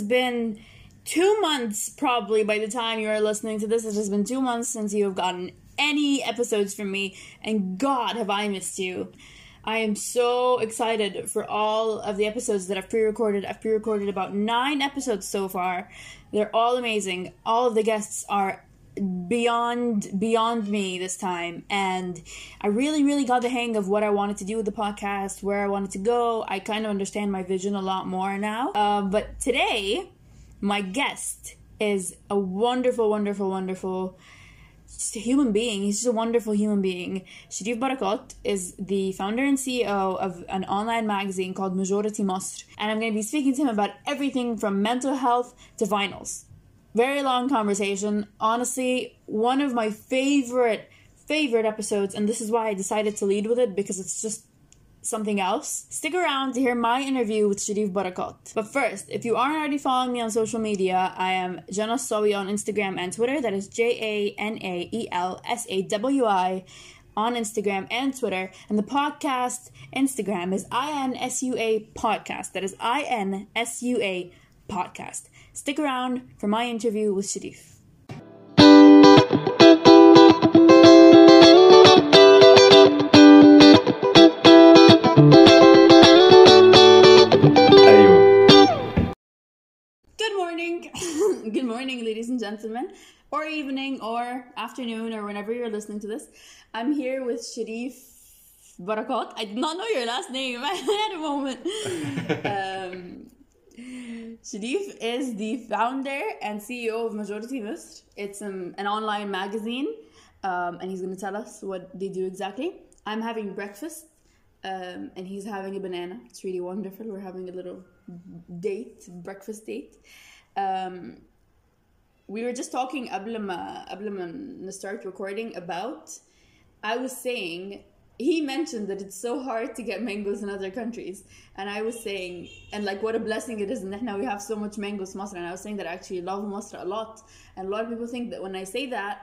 been 2 months, probably by the time you are listening to this. It has been 2 months since you have gotten any episodes from me, and God, have I missed you. I am so excited for all of the episodes that I've pre-recorded. I've pre-recorded about 9 episodes so far. They're all amazing. All of the guests are beyond me this time, and I really got the hang of what I wanted to do with the podcast, where I wanted to go. I kind of understand my vision a lot more now. But today, my guest is a wonderful human being. He's just a wonderful human being. Sherif Barakat is the founder and CEO of an online magazine called Majority Masr, and I'm going to be speaking to him about everything from mental health to vinyls. Very long conversation. Honestly, one of my favorite episodes, and this is why I decided to lead with it, because it's just something else. Stick around to hear my interview with Sherif Barakat. But first, if you aren't already following me on social media, I am Jana Sawi on Instagram and Twitter. That is JANAELSAWI on Instagram and Twitter. And the podcast Instagram is INSUA Podcast. That is INSUA Podcast. Stick around for my interview with Sherif. Good morning, ladies and gentlemen, or evening, or afternoon, or whenever you're listening to this. I'm here with Sherif Barakat. I did not know your last name. I had a moment. Sherif is the founder and CEO of Majority Masr. It's an online magazine, and he's going to tell us what they do exactly. I'm having breakfast, and he's having a banana. It's really wonderful. We're having a little breakfast date. We were just talking قبل ما start recording about, I was saying, he mentioned that it's so hard to get mangoes in other countries, and I was saying, and like what a blessing it is, and now we have so much mangoes in Masr, and I was saying that I actually love Masr a lot, and a lot of people think that when I say that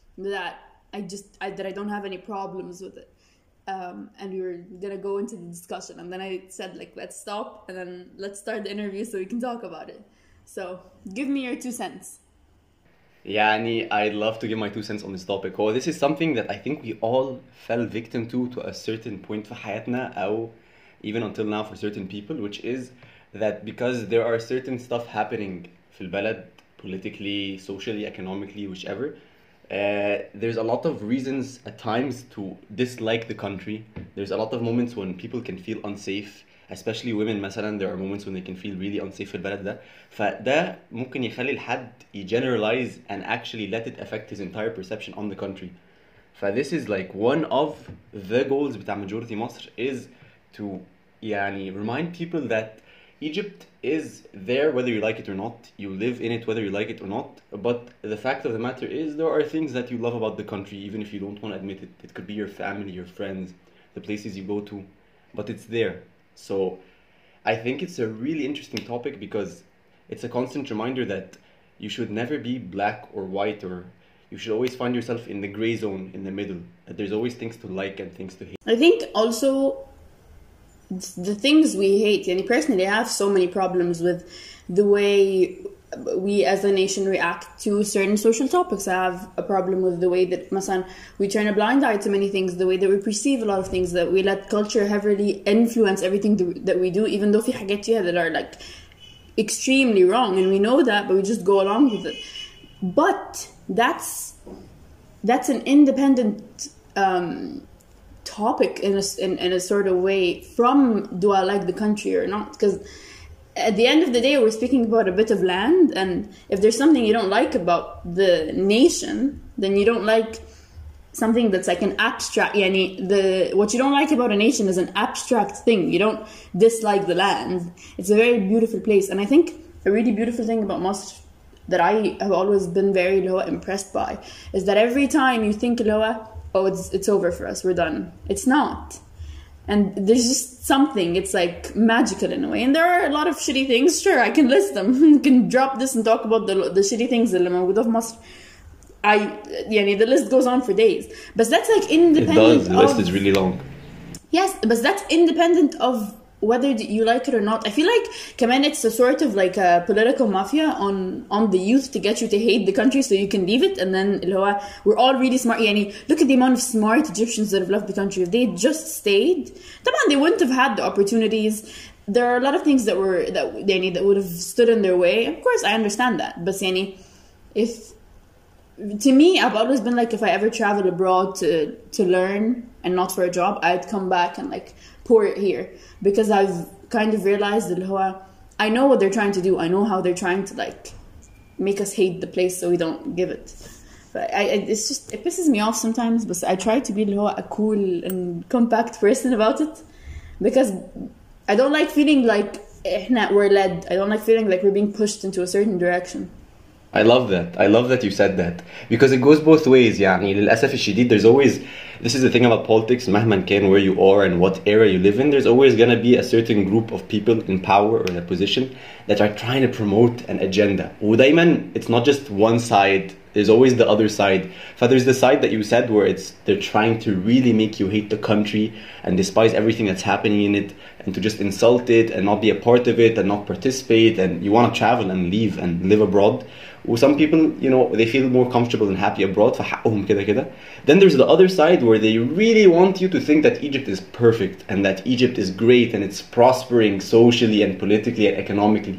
I don't have any problems with it. And we were gonna go into the discussion, and then I said, like, let's stop and then let's start the interview so we can talk about it. So give me your 2 cents. Yani, I'd love to give my 2 cents on this topic. Well, this is something that I think we all fell victim to a certain point في حياتنا, أو even until now for certain people, which is that because there are certain stuff happening في البلد, politically, socially, economically, whichever, there's a lot of reasons at times to dislike the country. There's a lot of moments when people can feel unsafe, especially women مثلا. There are moments when they can feel really unsafe في البلد ده, فده ممكن يخلي الحد generalize and actually let it affect his entire perception on the country. This is like one of the goals بتاع Majority Masr, is to يعني remind people that Egypt is there whether you like it or not. You live in it whether you like it or not. But the fact of the matter is, there are things that you love about the country, even if you don't want to admit it. It could be your family, your friends, the places you go to, but it's there. So I think it's a really interesting topic because it's a constant reminder that you should never be black or white, or you should always find yourself in the gray zone, in the middle. That there's always things to like and things to hate. I think also the things we hate, and personally I have so many problems with the way we as a nation react to certain social topics. I have a problem with the way that مثلا we turn a blind eye to many things, the way that we perceive a lot of things, that we let culture heavily influence everything that we do, even though في حاجات فيها that are like extremely wrong, and we know that, but we just go along with it. But that's an independent topic in a sort of way from do I like the country or not, because at the end of the day we're speaking about a bit of land, and if there's something you don't like about the nation, then you don't like something that's like an abstract, what you don't like about a nation is an abstract thing. You don't dislike the land. It's a very beautiful place, and I think a really beautiful thing about Masr that I have always been very impressed by is that every time you think oh, it's over for us, we're done. It's not. And there's just something, it's like magical in a way. And there are a lot of shitty things, sure, I can list them. You can drop this and talk about the shitty things اللي موجودة في مصر. The list goes on for days. But that's like independent. It does, the list is really long. Yes, but that's independent of whether you like it or not. I feel like كمان it's a sort of like a political mafia on the youth to get you to hate the country so you can leave it. And then اللي هو we're all really smart. يعني look at the amount of smart Egyptians that have left the country. If they just stayed, طبعا they wouldn't have had the opportunities. There are a lot of things that would have stood in their way. Of course, I understand that. But يعني if to me, I've always been like, if I ever travel abroad to learn and not for a job, I'd come back and like pour it here, because I've kind of realized that I know what they're trying to do. I know how they're trying to like make us hate the place so we don't give it. But it's just, it pisses me off sometimes, but I try to be a cool and compact person about it, because I don't like feeling like we're led. I don't like feeling like we're being pushed into a certain direction. I love that. I love that you said that, because it goes both ways. يعني للأسف الشديد, there's always, this is the thing about politics, مهما كان where you are and what era you live in, there's always gonna be a certain group of people in power or in a position that are trying to promote an agenda. ودايما it's not just one side, there's always the other side. There's the side that you said where they're trying to really make you hate the country and despise everything that's happening in it, and to just insult it and not be a part of it and not participate, and you want to travel and leave and live abroad. Well, some people, you know, they feel more comfortable and happy abroad. فحقهم كده كده. Then there's the other side where they really want you to think that Egypt is perfect and that Egypt is great and it's prospering socially and politically and economically.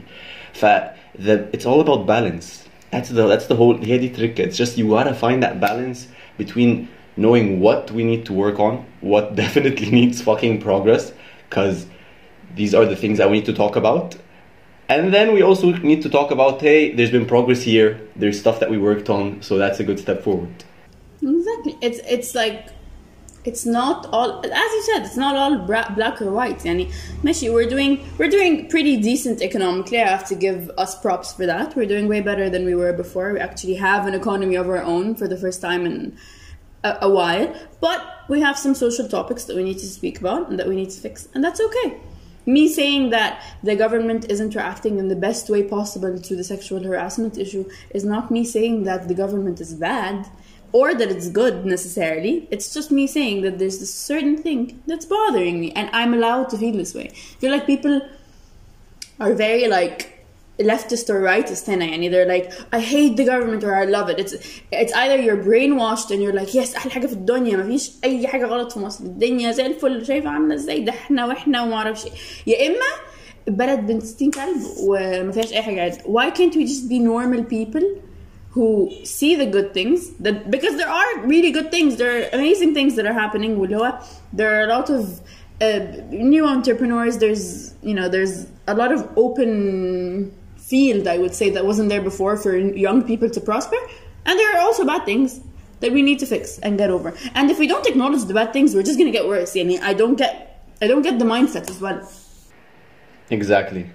It's all about balance. That's the whole, هي دي trick. It's just you gotta find that balance between knowing what we need to work on, what definitely needs fucking progress, because these are the things that we need to talk about. And then we also need to talk about, hey, there's been progress here, there's stuff that we worked on, so that's a good step forward. Exactly. It's like, it's not all, as you said, it's not all black or white. Yani, ماشي, we're doing pretty decent economically. I have to give us props for that. We're doing way better than we were before. We actually have an economy of our own for the first time in a while. But we have some social topics that we need to speak about and that we need to fix, and that's okay. Me saying that the government is interacting in the best way possible to the sexual harassment issue is not me saying that the government is bad or that it's good necessarily. It's just me saying that there's this certain thing that's bothering me, and I'm allowed to feel this way. I feel like people are very like leftist or rightist هنا. يعني they're like, I hate the government or I love it. It's either you're brainwashed and you're like, yes, أحلى حاجة في الدنيا, ما فيش أي حاجة غلط في مصر, الدنيا زي الفل, شايفة عاملة ازاي, ده احنا واحنا وما اعرفش. يا إما بلد بنت 60 كلب وما فيهاش أي حاجة عادي. Why can't we just be normal people who see the good things, that because there are really good things, there are amazing things that are happening. There are a lot of new entrepreneurs. There's a lot of open field, I would say, that wasn't there before for young people to prosper. And there are also bad things that we need to fix and get over. And if we don't acknowledge the bad things, we're just gonna get worse. I don't get the mindset as well. Exactly.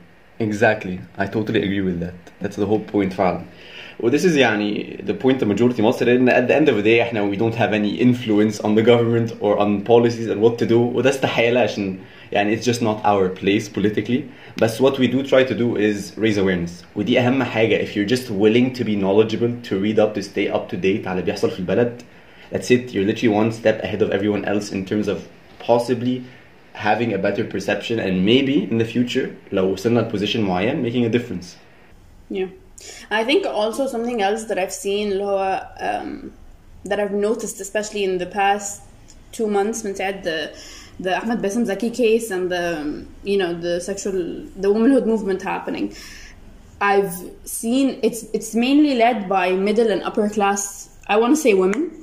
I totally agree with that. That's the whole point فعلا. Well, this is the point the majority مصر, and at the end of the day we don't have any influence on the government or on policies and what to do. وده استحالة عشان it's just not our place politically. But what we do try to do is raise awareness. ودي أهم حاجة. If you're just willing to be knowledgeable, to read up, to stay up to date على اللي بيحصل في البلد, that's it. You're literally one step ahead of everyone else in terms of possibly having a better perception, and maybe in the future لو وصلنا لposition معين making a difference. Yeah. I think also something else that I've seen that I've noticed, especially in the past 2 months من ساعة the Ahmed Bassem Zaki case and the womanhood movement happening, I've seen it's mainly led by middle and upper class, I want to say, women,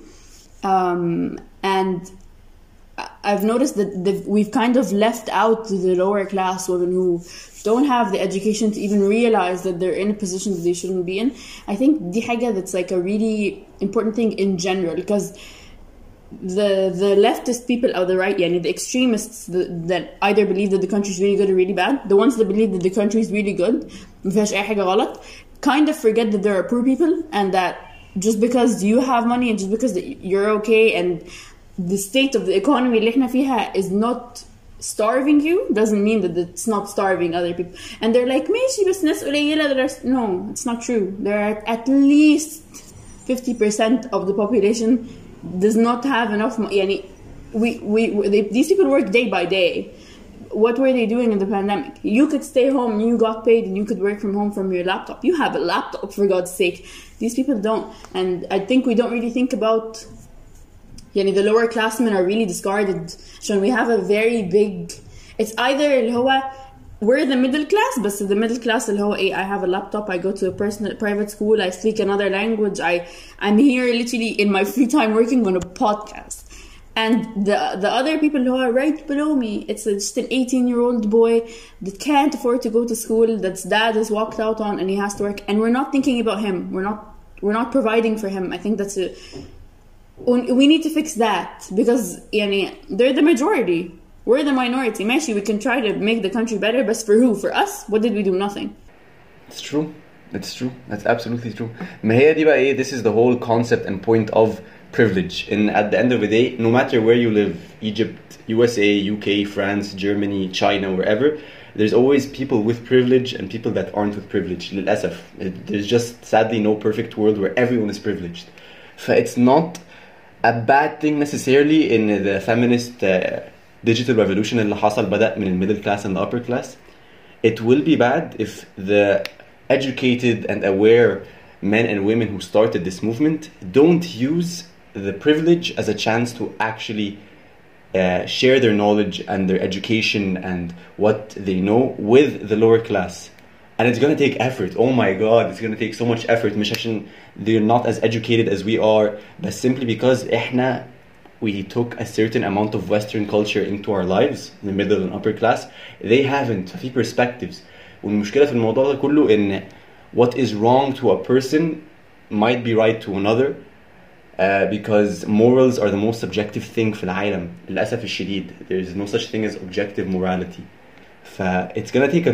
and I've noticed that we've kind of left out the lower class women who don't have the education to even realize that they're in a position that they shouldn't be in. I think دي حاجة that's like a really important thing in general, because the leftist people or the right, the extremists that either believe that the country is really good or really bad, the ones that believe that the country is really good, ما فيهاش أي حاجة غلط, kind of forget that there are poor people, and that just because you have money and just because you're okay and the state of the economy اللي احنا فيها is not starving you doesn't mean that it's not starving other people. And they're like, ماشي بس ناس قليلة. No, it's not true. There are at least 50% of the population does not have enough money. These people work day by day. what were they doing in the pandemic? You could stay home and you got paid and you could work from home from your laptop. You have a laptop, for God's sake. These people don't. And I think we don't really think about, the lower classmen are really discarded. So we have a very big, it's either اللي هو we're the middle class, but the middle class اللي هو I have a laptop, I go to a private school, I speak another language, I'm here literally in my free time working on a podcast. And the other people who are right below me, it's just an 18-year-old boy that can't afford to go to school, that's dad has walked out on and he has to work, and we're not thinking about him. We're not providing for him. I think we need to fix that, because they're the majority. We're the minority. Maybe we can try to make the country better, but for who? For us? What did we do? Nothing. It's true. It's true. That's absolutely true. ما هي دي بقى this is the whole concept and point of privilege. And at the end of the day, no matter where you live, Egypt, USA, UK, France, Germany, China, wherever, there's always people with privilege and people that aren't with privilege. للأسف. There's just sadly no perfect world where everyone is privileged. It's not a bad thing necessarily in the feminist digital revolution اللي حصل بدأ من the middle class and the upper class. It will be bad if the educated and aware men and women who started this movement don't use the privilege as a chance to actually share their knowledge and their education and what they know with the lower class. And it's going to take effort. Oh my God, it's going to take so much effort. مش عشان they're not as educated as we are, but simply because we took a certain amount of Western culture into our lives, the middle and upper class. They haven't. في perspectives. والمشكلة في الموضوع ده كله إن what is wrong to a person might be right to another, because morals are the most subjective thing في العالم. للأسف الشديد. There is no such thing as objective morality. It's gonna take a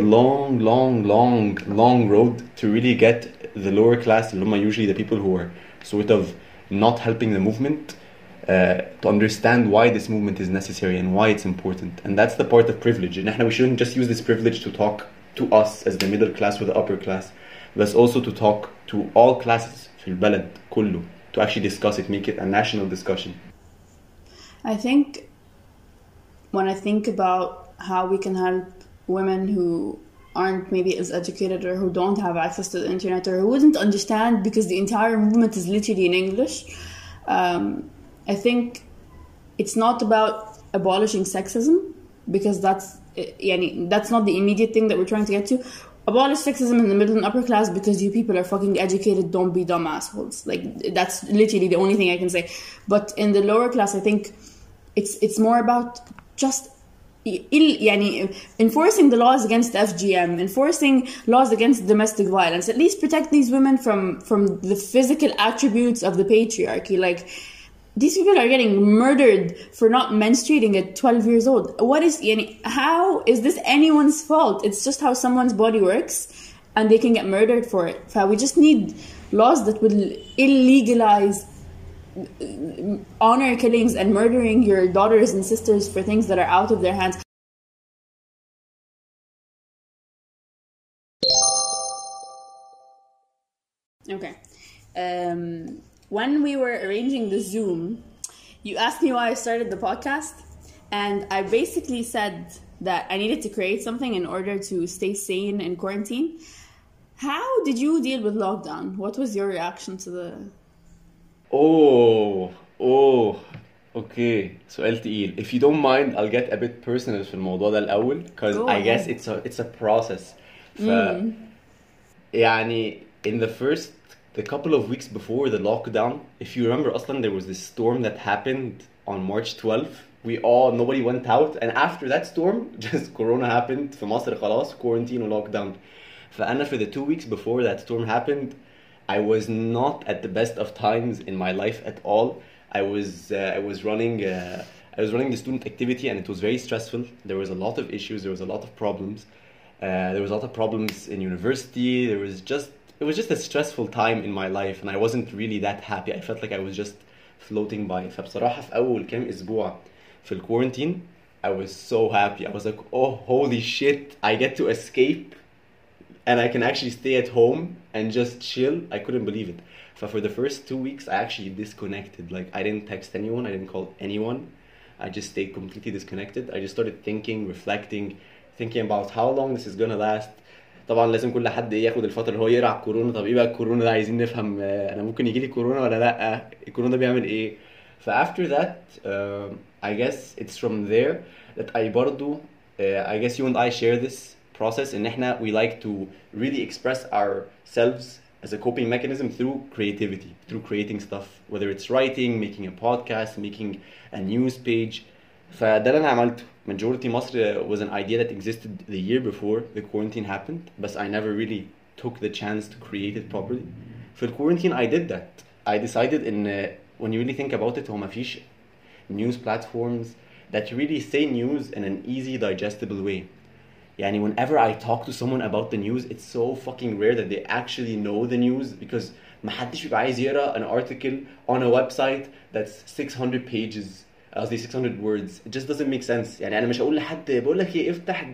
long road to really get the lower class, usually the people who are sort of not helping the movement, to understand why this movement is necessary and why it's important. And that's the part of privilege. And we shouldn't just use this privilege to talk to us as the middle class or the upper class, but also to talk to all classes في البلد كله, to actually discuss it, make it a national discussion. I think when I think about how we can help women who aren't maybe as educated or who don't have access to the internet or who wouldn't understand because the entire movement is literally in English, I think it's not about abolishing sexism, because that's not the immediate thing that we're trying to get to. Abolish sexism in the middle and upper class because you people are fucking educated, don't be dumb assholes. Like, that's literally the only thing I can say. But in the lower class, I think it's more about just enforcing the laws against FGM, enforcing laws against domestic violence, at least protect these women from the physical attributes of the patriarchy. Like, these people are getting murdered for not menstruating at 12 years old. How is this anyone's fault? It's just how someone's body works, and they can get murdered for it. We just need laws that will illegalize honor killings and murdering your daughters and sisters for things that are out of their hands. Okay. When we were arranging the Zoom, you asked me why I started the podcast, and I basically said that I needed to create something in order to stay sane in quarantine. How did you deal with lockdown? What was your reaction to the... Okay, سؤال تقيل. If you don't mind, I'll get a bit personal في الموضوع ده الأول, because I guess it's a process. In the couple of weeks before the lockdown, if you remember, أصلا there was this storm that happened on March 12th. Nobody went out, and after that storm, just Corona happened في مصر خلاص, quarantine و lockdown. فأنا for the 2 weeks before that storm happened, I was not at the best of times in my life at all. I was running the student activity, and it was very stressful. There was a lot of issues. There was a lot of problems. There was a lot of problems in university. It was just a stressful time in my life, and I wasn't really that happy. I felt like I was just floating by. فبصراحة في أول كام أسبوع في الquarantine, I was so happy. I was like, oh, holy shit, I get to escape, and I can actually stay at home and just chill. I couldn't believe it. So for the first 2 weeks, I actually disconnected. Like, I didn't text anyone. I didn't call anyone. I just stayed completely disconnected. I just started thinking about how long this is gonna last. طبعا لازم كل حد ياخد الفترة اللي هو يقرا على الكورونا. طب ايه بقى الكورونا ده؟ عايزين نفهم انا ممكن يجيلي كورونا ولا لا؟ الكورونا ده بيعمل ايه؟ ف after that I guess it's from there that I برضو I guess you and I share this process ان احنا we like to really express ourselves as a coping mechanism through creativity, through creating stuff, whether it's writing, making a podcast, making a news page. فده اللي انا عملته. Majority Masr was an idea that existed the year before the quarantine happened, but I never really took the chance to create it properly. For quarantine I did that. I decided when you really think about it, هو مفيش news platforms that really say news in an easy digestible way. يعني whenever I talk to someone about the news, it's so fucking rare that they actually know the news, because محدش بيبقى عايز يقرا an article on a website that's 600 pages, قصدي 600 words. It just doesn't make sense. يعني أنا مش هقول لحد بقول لك إيه افتح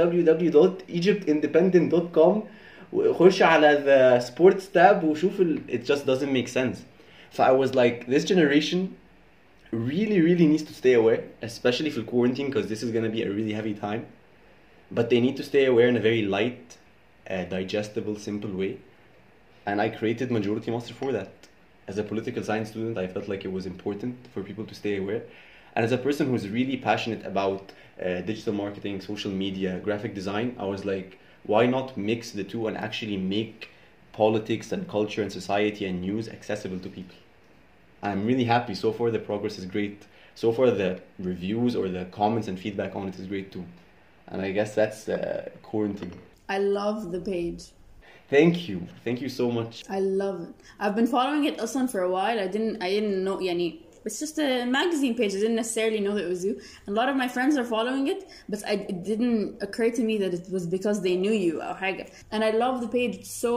www.egyptindependent.com وخش على the sports tab وشوف it just doesn't make sense. So I was like, this generation really needs to stay aware, especially for quarantine, because this is going to be a really heavy time. But they need to stay aware in a very light, digestible, simple way. And I created Majority Master for that. As a political science student, I felt like it was important for people to stay aware. And as a person who's really passionate about digital marketing, social media, graphic design, I was like, why not mix the two and actually make politics and culture and society and news accessible to people? I'm really happy. So far, the progress is great. So far, the reviews or the comments and feedback on it is great too. And I guess that's quarantine. I love the page. Thank you so much. I love it. I've been following it also for a while. I didn't know يعني it's just a magazine page. I didn't necessarily know that it was you. And a lot of my friends are following it, but it didn't occur to me that it was because they knew you or حاجة. And I love the page.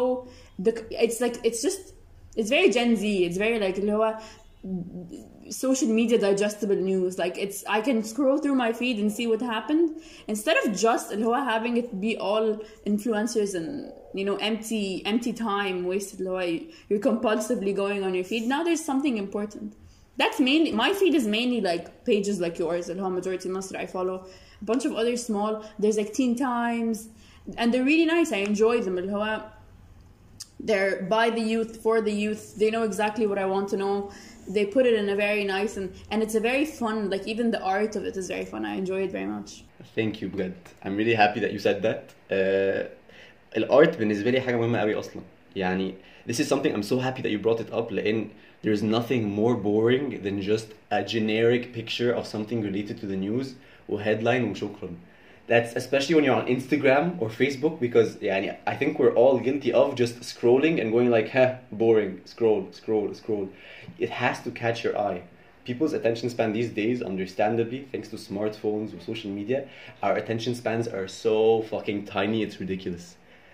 It's very Gen Z. It's very like اللي هو social media digestible news. Like I can scroll through my feed and see what happened instead of just اللي هو having it be all influencers and empty time wasted. اللي هو you're compulsively going on your feed. Now there's something important. That's mainly my feed is mainly like pages like yours. اللي هو Majority Master. I follow a bunch of other small. There's like Teen Times, and they're really nice. I enjoy them. اللي هو they're by the youth, for the youth. They know exactly what I want to know. They put it in a very nice and it's a very fun, like even the art of it is very fun. I enjoy it very much. Thank you بجد. I'm really happy that you said that. الارت بالنسبة لي حاجة مهمة قوي أصلا. يعني this is something I'm so happy that you brought it up, لأن there's nothing more boring than just a generic picture of something related to the news وheadline وشكرا. That's especially when you're on Instagram or Facebook, because يعني I think we're all guilty of just scrolling and going like, boring, scroll. It has to catch your eye. People's attention span these days, understandably, thanks to smartphones or social media, our attention spans are so fucking tiny, it's ridiculous.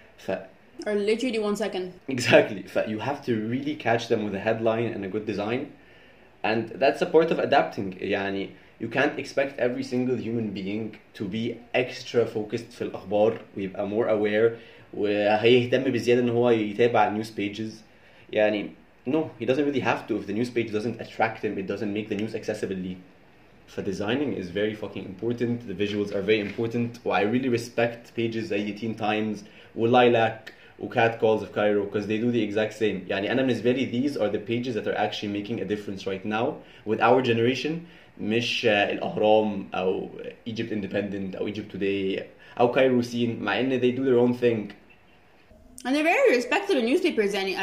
Or literally 1 second. Exactly. You have to really catch them with a headline and a good design. And that's a part of adapting. يعني you can't expect every single human being to be extra focused في الأخبار ويبقى more aware وهيهتم بزيادة إن هو يتابع news pages. يعني no, he doesn't really have to. If the news page doesn't attract him, it doesn't make the news accessible. So designing is very fucking important. The visuals are very important. I really respect pages like Teen Times, Lilac, Cat Calls of Cairo, because they do the exact same. يعني أنا بالنسبة لي these are the pages that are actually making a difference right now with our generation. مش الأهرام أو Egypt Independent أو Egypt Today أو Cairo Scene, مع إن they do their own thing. And they're very respectable newspapers. يعني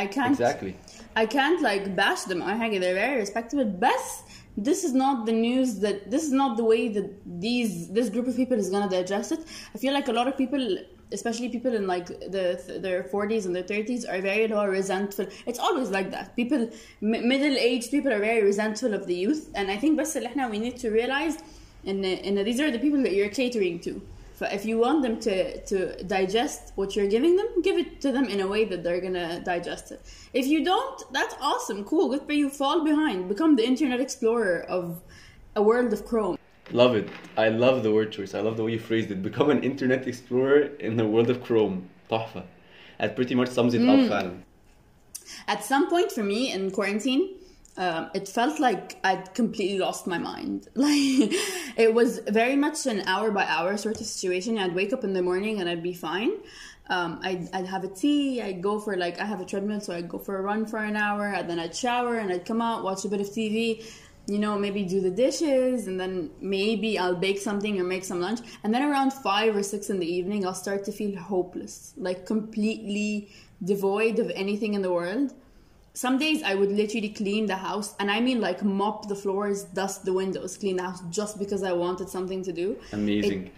I can't like bash them or حاجة. They're very respectable. But this is not the news this is not the way that this group of people is gonna digest it. I feel like a lot of people, especially people in like their 40s and their 30s, are very resentful. It's always like that. People, middle-aged people are very resentful of the youth. And I think بس اللي احنا we need to realize and these are the people that you're catering to. If you want them to digest what you're giving them, give it to them in a way that they're gonna digest it. If you don't, that's awesome, cool, good for you. Fall behind, become the internet explorer of a world of Chrome. Love it. I love the word choice. I love the way you phrased it. Become an internet explorer in the world of Chrome. تحفة. That pretty much sums it up, فعلا. At some point for me in quarantine, it felt like I'd completely lost my mind. Like, it was very much an hour by hour sort of situation. I'd wake up in the morning and I'd be fine. I'd have a tea, I'd go for I have a treadmill, so I'd go for a run for an hour, and then I'd shower and I'd come out, watch a bit of TV, maybe do the dishes, and then maybe I'll bake something or make some lunch. And then around 5 or 6 in the evening, I'll start to feel hopeless, like completely devoid of anything in the world. Some days I would literally clean the house, and I mean mop the floors, dust the windows, clean the house, just because I wanted something to do. Amazing.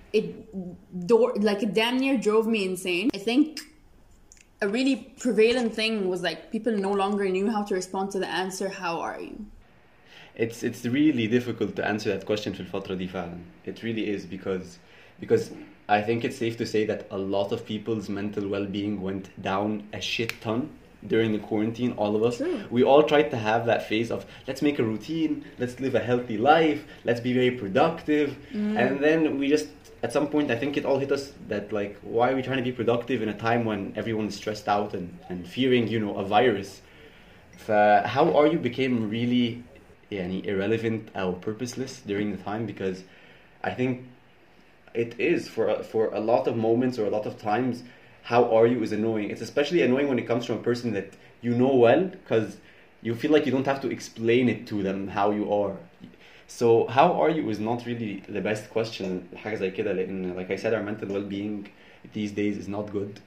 It damn near drove me insane. I think a really prevalent thing was people no longer knew how to respond to the answer, how are you? It's really difficult to answer that question في الفترة دي فعلا. It really is because I think it's safe to say that a lot of people's mental well-being went down a shit ton during the quarantine. All of us. True. We all tried to have that phase of let's make a routine, let's live a healthy life, let's be very productive. And then we just, at some point, I think it all hit us that why are we trying to be productive in a time when everyone's stressed out and fearing a virus. How are you became really irrelevant or purposeless during the time, because I think it is for a lot of moments or a lot of times, how are you is annoying. It's especially annoying when it comes from a person that you know well, because you feel like you don't have to explain it to them how you are. So how are you is not really the best question. حاجة زي كده لأن like I said, our mental well-being these days is not good.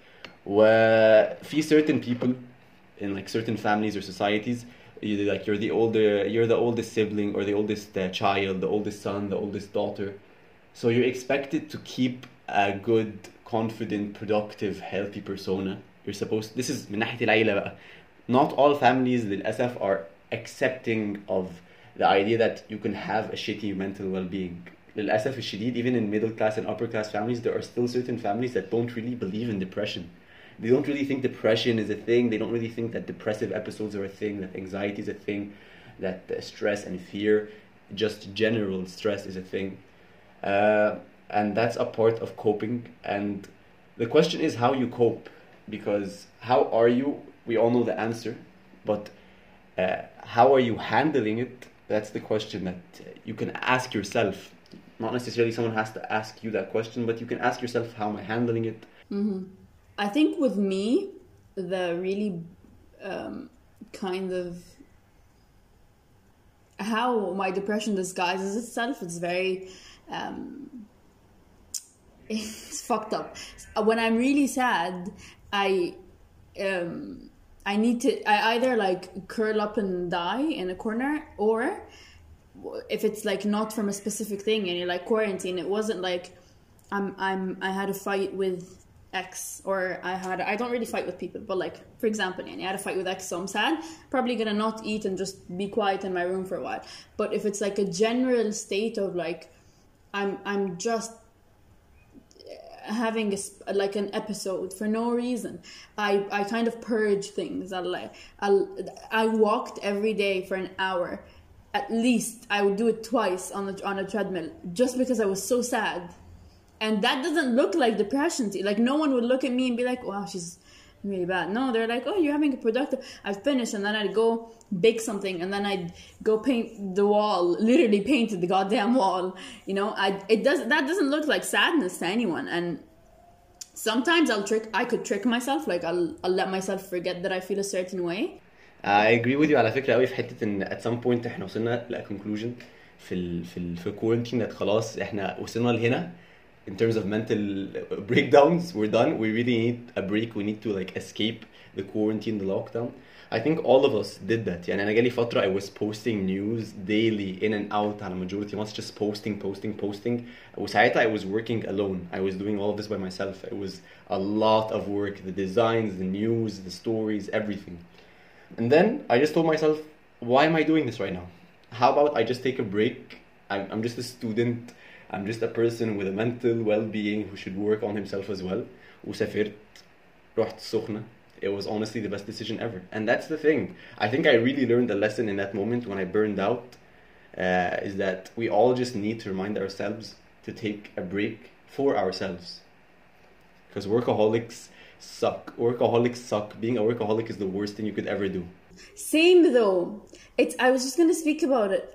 وفي certain people in certain families or societies, you're the oldest sibling or the oldest child, the oldest son, the oldest daughter, so you're expected to keep a good, confident, productive, healthy persona. This is من ناحية العيلة بقى. Not all families للأسف are accepting of the idea that you can have a shitty mental well-being. للأسف الشديد, even in middle class and upper class families, there are still certain families that don't really believe in depression. They don't really think depression is a thing. They don't really think that depressive episodes are a thing, that anxiety is a thing, that stress and fear, just general stress, is a thing. And that's a part of coping. And the question is how you cope. Because how are you? We all know the answer. But how are you handling it? That's the question that you can ask yourself. Not necessarily someone has to ask you that question, but you can ask yourself, how am I handling it? Mm-hmm. I think with me, the really kind of how my depression disguises itself, it's very it's fucked up. When I'm really sad, I either curl up and die in a corner, or if it's not from a specific thing and you're quarantine, it wasn't I had a fight with X, or I don't really fight with people, but for example, I had a fight with X, so I'm sad, probably gonna not eat and just be quiet in my room for a while. But if it's a general state of I'm just having an episode for no reason, I kind of purge things. I walked every day for an hour at least. I would do it twice on a treadmill, just because I was so sad. And that doesn't look like depression. No one would look at me and be like, wow, she's really bad. No, they're like, oh, you're having a productive... I've finished, and then I'd go bake something, and then I'd go paint the wall, literally painted the goddamn wall. That doesn't look like sadness to anyone. And sometimes I could trick myself, I'll let myself forget that I feel a certain way. I agree with you على فكرة قوي في حتة ان at some point احنا وصلنا ل conclusion في quarantine that خلاص احنا وصلنا لهنا. In terms of mental breakdowns, we're done. We really need a break. We need to escape the quarantine, the lockdown. I think all of us did that. يعني أنا جالي فترة I was posting news daily in and out على majority months, just posting. وساعتها I was working alone. I was doing all of this by myself. It was a lot of work. The designs, the news, the stories, everything. And then I just told myself, why am I doing this right now? How about I just take a break? I'm just a student. I'm just a person with a mental well-being who should work on himself as well. وسافرت, رحت السخنة. It was honestly the best decision ever. And that's the thing. I think I really learned a lesson in that moment when I burned out, is that we all just need to remind ourselves to take a break for ourselves. Because workaholics suck. Being a workaholic is the worst thing you could ever do. Same though. I was just gonna speak about it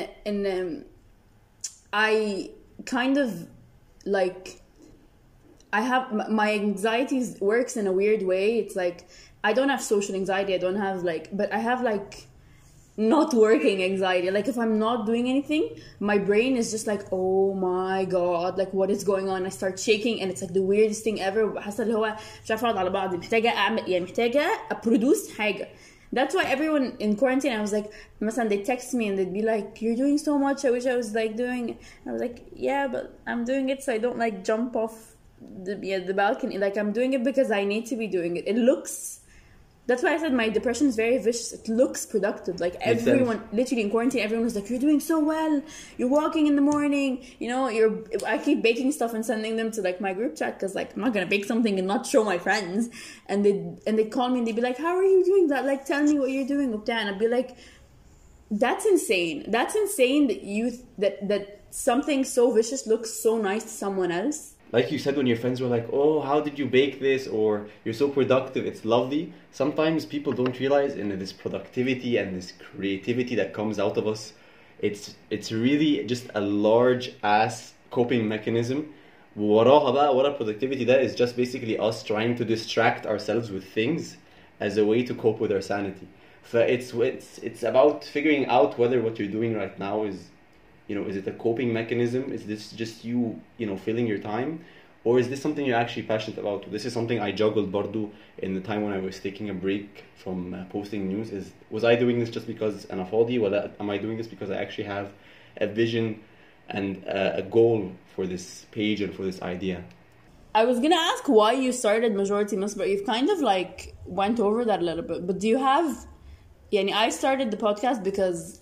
I kind of like, I have my anxiety works in a weird way. It's like I don't have social anxiety. I don't have like, but I have like not working anxiety. Like if I'm not doing anything, my brain is just like, oh my god, like what is going on? I start shaking and it's like the weirdest thing ever. بحس اللي هو مش عارفه اقعد على بعض، محتاجه اعمل يعني محتاجه produce حاجه. That's why everyone in quarantine, I was like, مثلا they text me and they'd be like, you're doing so much, I wish I was like doing it. I was like, yeah, but I'm doing it so I don't like jump off the balcony. Like I'm doing it because I need to be doing it. It looks, that's why I said my depression is very vicious. It looks productive. Like everyone, literally in quarantine, everyone was like, you're doing so well. You're walking in the morning. You know, I keep baking stuff and sending them to like my group chat because like I'm not gonna bake something and not show my friends. And they call me and they'd be like, how are you doing that? Like tell me what you're doing. And I'd be like, that's insane. That's insane that something so vicious looks so nice to someone else. Like you said, when your friends were like, oh, how did you bake this? Or you're so productive, it's lovely. Sometimes people don't realize in this productivity and this creativity that comes out of us, it's really just a large ass coping mechanism. وراها بقى ورا productivity that is just basically us trying to distract ourselves with things as a way to cope with our sanity. It's about figuring out whether what you're doing right now is, you know, is it a coping mechanism? Is this just you know, filling your time? Or is this something you're actually passionate about? This is something I juggled برضو in the time when I was taking a break from posting news. Was I doing this just because أنا فاضي, or am I doing this because I actually have a vision and a goal for this page and for this idea? I was gonna ask why you started Majority Must, but you've kind of like went over that a little bit. But do you have, I started the podcast because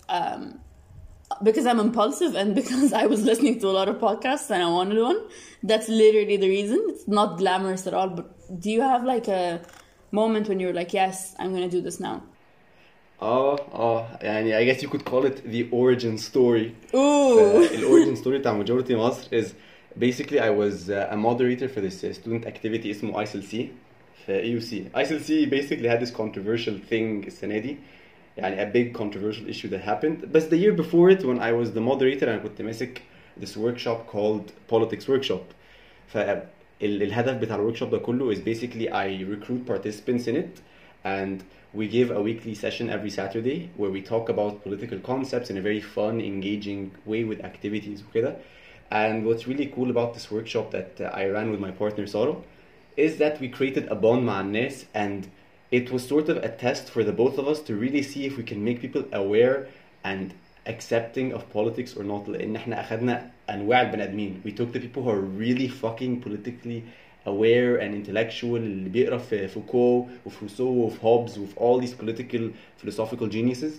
I'm impulsive and because I was listening to a lot of podcasts and I wanted one. That's literally the reason. It's not glamorous at all. But do you have like a moment when you're like, yes, I'm gonna do this now? يعني I guess you could call it the origin story. Ooh. The origin story بتاع Majority Must is basically I was a moderator for this student activity اسمه ISLC في EUC. ISLC basically had this controversial thing السنة دي. يعني a big controversial issue that happened. But the year before it, when I was the moderator, I كنت ماسك this workshop called Politics Workshop. فالهدف بتاع الworkshop ده كله is basically I recruit participants in it, and we give a weekly session every Saturday where we talk about political concepts in a very fun, engaging way with activities وكده. And what's really cool about this workshop that I ran with my partner Saro is that we created a bond مع الناس, and it was sort of a test for the both of us to really see if we can make people aware and accepting of politics or not. لأن احنا أخذنا أنواع البني آدمين. We took the people who are really fucking politically aware and intellectual, اللي بيقرأ في فوكو وفي روسو وفي هوبز وفي all these political philosophical geniuses.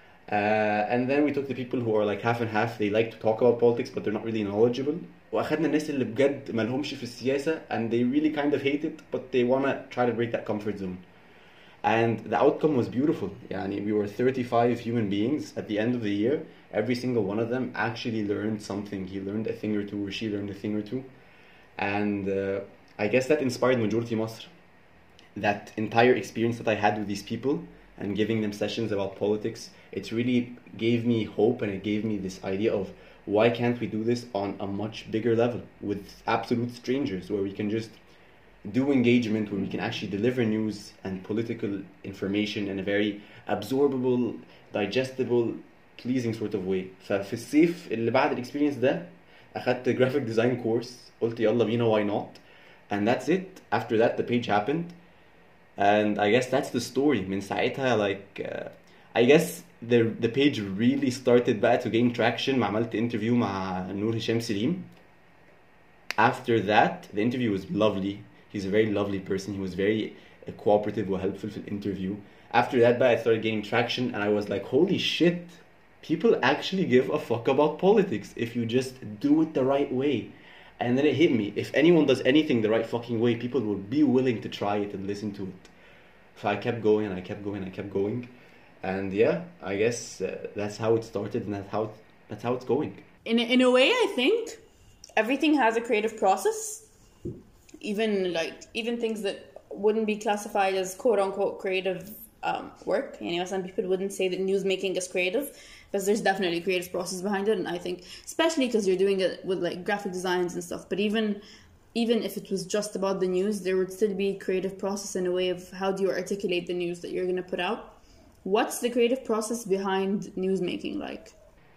And then we took the people who are like half and half. They like to talk about politics but they're not really knowledgeable. وأخذنا الناس اللي بجد ما لهمش في السياسة and they really kind of hate it but they want to try to break that comfort zone. And the outcome was beautiful. Yani, we were 35 human beings at the end of the year. Every single one of them actually learned something. He learned a thing or two, or she learned a thing or two. And I guess that inspired Majority Masr. That entire experience that I had with these people and giving them sessions about politics, it really gave me hope, and it gave me this idea of why can't we do this on a much bigger level with absolute strangers, where we can just do engagement, where we can actually deliver news and political information in a very absorbable, digestible, pleasing sort of way. ففي الصيف اللي بعد الاكسبيرينس ده أخدت graphic design course. قلت يلا بينا, why not? And that's it. After that the page happened, and I guess that's the story. من ساعتها like I guess the page really started بقى to gain traction. عملت interview مع نور هشام سليم. After that the interview was lovely. He's a very lovely person. He was very cooperative and helpful for the interview. After that, I started gaining traction, and I was like, holy shit, people actually give a fuck about politics if you just do it the right way. And then it hit me. If anyone does anything the right fucking way, people will be willing to try it and listen to it. So I kept going, and I kept going, and I kept going. And yeah, I guess that's how it started, and that's how it's going. In a way, I think everything has a creative process. Even things that wouldn't be classified as quote unquote creative work. Some people wouldn't say that news making is creative, because there's definitely a creative process behind it. And I think, especially because you're doing it with like graphic designs and stuff, but even if it was just about the news, there would still be creative process in a way of how do you articulate the news that you're going to put out. What's the creative process behind news making like?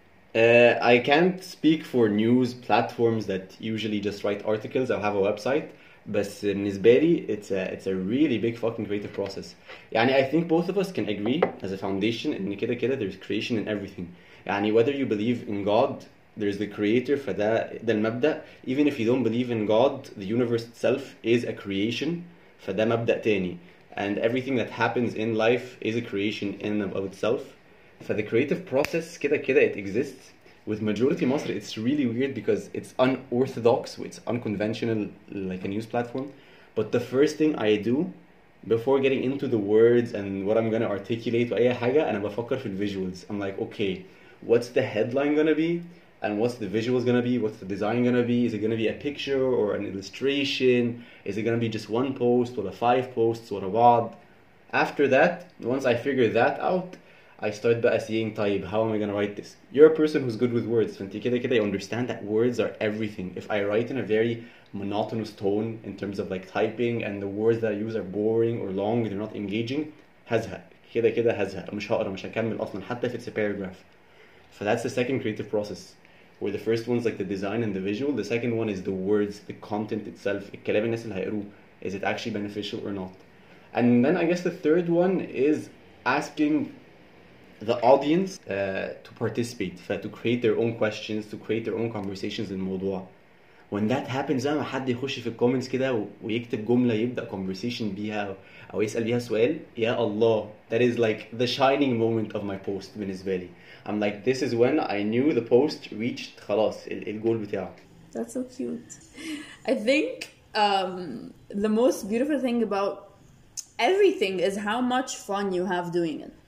I can't speak for news platforms that usually just write articles or have a website. بس بالنسبة لي it's a really big fucking creative process. I think both of us can agree as a foundation إن كده there's creation in everything. Whether you believe in God, there's the creator, فده المبدأ. Even if you don't believe in God, the universe itself is a creation, فده مبدأ تاني. And everything that happens in life is a creation in and of itself. For the creative process كده it exists. With Majority Masr, it's really weird because it's unorthodox, it's unconventional, like a news platform. But the first thing I do before getting into the words and what I'm gonna articulate وأي حاجة, أنا بفكر في visuals. I'm like, okay, what's the headline gonna be? And what's the visuals gonna be? What's the design gonna be? Is it gonna be a picture or an illustration? Is it gonna be just one post or 5 posts or بعض? After that, once I figure that out, I start بقى seeing طيب, how am I gonna write this? You're a person who's good with words. فانت كده you understand that words are everything. If I write in a very monotonous tone in terms of like typing and the words that I use are boring or long, they're not engaging, هزهق. كده هزهق. مش هقرا, مش هكمل أصلا حتى if it's a paragraph. So that's the second creative process. Where the first one's like the design and the visual. The second one is the words, the content itself. الكلام الناس اللي هيقروه. Is it actually beneficial or not? And then I guess the third one is asking the audience to participate, to create their own questions, to create their own conversations in الموضوع. When that happens, ما حد يخش في الكومنتس كده ويكتب جملة يبدأ conversation بيها أو يسأل بيها سؤال, يا الله, that is like the shining moment of my post بالنسبة لي. I'm like, this is when I knew the post reached خلاص الجول بتاعه. That's so cute. I think the most beautiful thing about everything is how much fun you have doing it.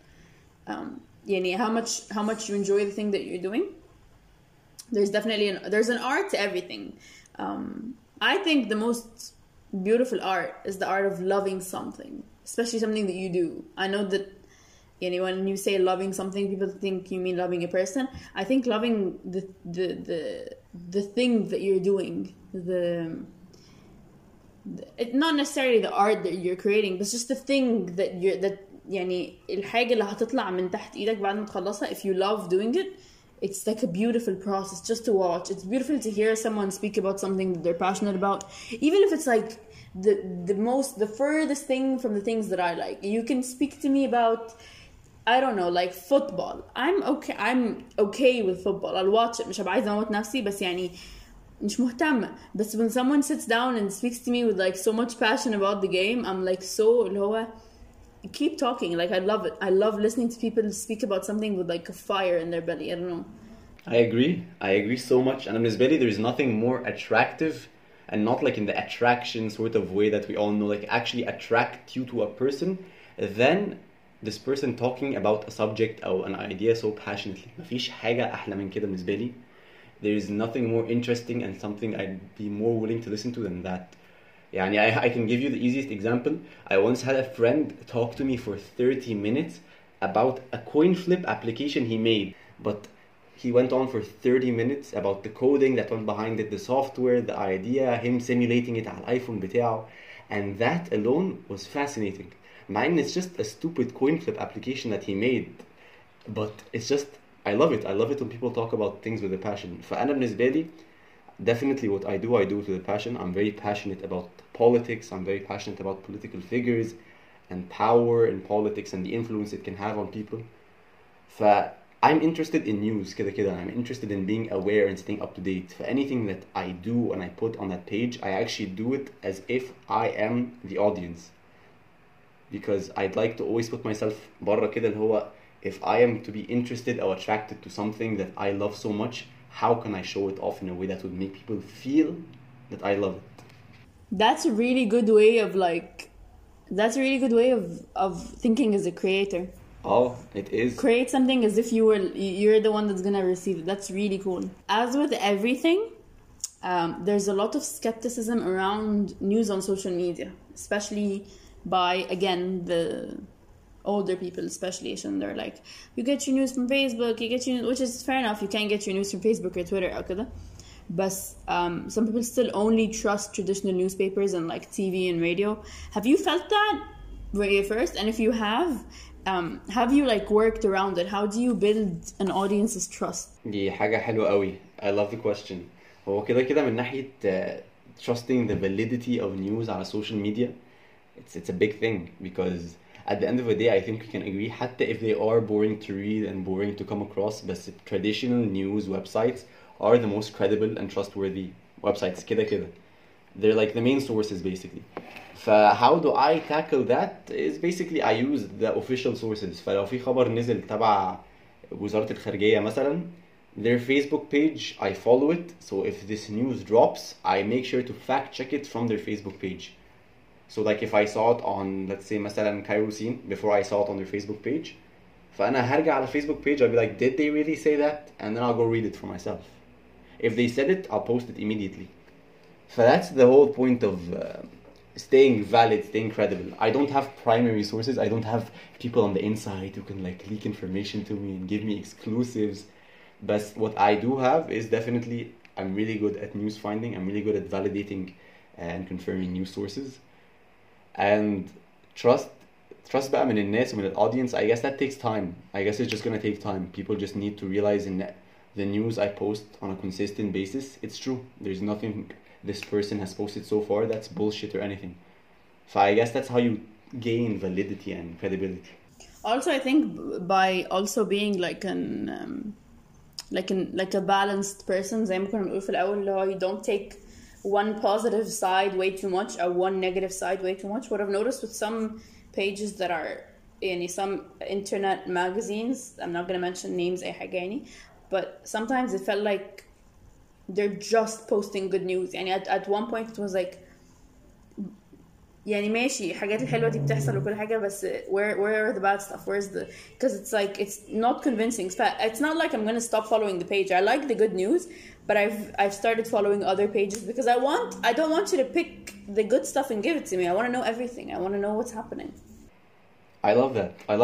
How much you enjoy the thing that you're doing. There's definitely there's an art to everything. I think the most beautiful art is the art of loving something, especially something that you do. I know that when you say loving something, people think you mean loving a person. I think loving the thing that you're doing, not necessarily the art that you're creating, but just the thing that الحاجة اللي هتطلع من تحت ايدك بعد ما تخلصها. If you love doing it, it's like a beautiful process just to watch. It's beautiful to hear someone speak about something that they're passionate about, even if it's like the furthest thing from the things that I like. You can speak to me about, I don't know, like football. I'm okay with football. I'll watch it. مش هبقى عايزة اموت نفسي, بس مش مهتمة. But when someone sits down and speaks to me with like so much passion about the game, I'm like so اللي هو keep talking. Like I love it. I love listening to people speak about something with like a fire in their belly. I don't know. I agree so much. And بالنسبة لي, there is nothing more attractive, and not like in the attraction sort of way that we all know, like actually attract you to a person than this person talking about a subject or an idea so passionately. مفيش حاجة أحلى من كده بالنسبة لي. There is nothing more interesting and something I'd be more willing to listen to than that. I can give you the easiest example. I once had a friend talk to me for 30 minutes about a coin flip application he made. But he went on for 30 minutes about the coding that went behind it, the software, the idea, him simulating it على الايفون بتاعه. And that alone was fascinating. Mine is just a stupid coin flip application that he made. But it's just, I love it. I love it when people talk about things with a passion. فأنا بالنسبة لي, definitely what I do with a passion. I'm very passionate about politics. I'm very passionate about political figures and power in politics and the influence it can have on people. I'm interested in news كده. I'm interested in being aware and staying up to date. For anything that I do and I put on that page, I actually do it as if I am the audience. Because I'd like to always put myself برا كده اللي هو, if I am to be interested or attracted to something that I love so much, how can I show it off in a way that would make people feel that I love it? That's a really good way of thinking as a creator. Oh, it is. Create something as if you're the one that's gonna receive it. That's really cool. As with everything, there's a lot of skepticism around news on social media, especially by, again, older people especially, and they're like, you get your news from Facebook, you get your, which is fair enough, you can't get your news from Facebook or Twitter or كده. But some people still only trust traditional newspapers and like TV and radio. Have you felt that very first? And if you have you like worked around it? How do you build an audience's trust? دي حاجة حلوة قوي. I love the question. هو كده من ناحية trusting the validity of news على social media, it's a big thing, because at the end of the day I think we can agree حتى if they are boring to read and boring to come across, but traditional news websites are the most credible and trustworthy websites كده. They're like the main sources basically. How do I tackle that? Is basically I use the official sources. فلو في خبر نزل تبع وزارة الخارجية مثلا, their Facebook page, I follow it. So if this news drops, I make sure to fact check it from their Facebook page. So like if I saw it on, let's say مثلا Cairosine, before I saw it on their Facebook page, فأنا هرجع على Facebook page, I'll be like, did they really say that? And then I'll go read it for myself. If they said it, I'll post it immediately. So that's the whole point of staying valid, staying credible. I don't have primary sources. I don't have people on the inside who can like leak information to me and give me exclusives. But what I do have is definitely, I'm really good at news finding. I'm really good at validating and confirming news sources. And trust بقى من الناس ومن audience, I guess that takes time. I guess it's just gonna take time. People just need to realize in the news I post on a consistent basis, it's true. There's nothing this person has posted so far that's bullshit or anything. So I guess that's how you gain validity and credibility. Also, I think by also being like a balanced person, زي ما كنا بنقول في الأول, اللي هو you don't take one positive side way too much or one negative side way too much. What I've noticed with some pages that are some internet magazines, I'm not going to mention names أي حاجة يعني, but sometimes it felt like they're just posting good news. يعني at one point it was like يعني ماشي الحاجات الحلوة دي بتحصل وكل حاجة, بس where are the bad stuff? Where's the, because it's like it's not convincing. It's not like I'm gonna stop following the page. I like the good news, but I've started following other pages because I don't want you to pick the good stuff and give it to me. I want to know everything. I want to know what's happening. I love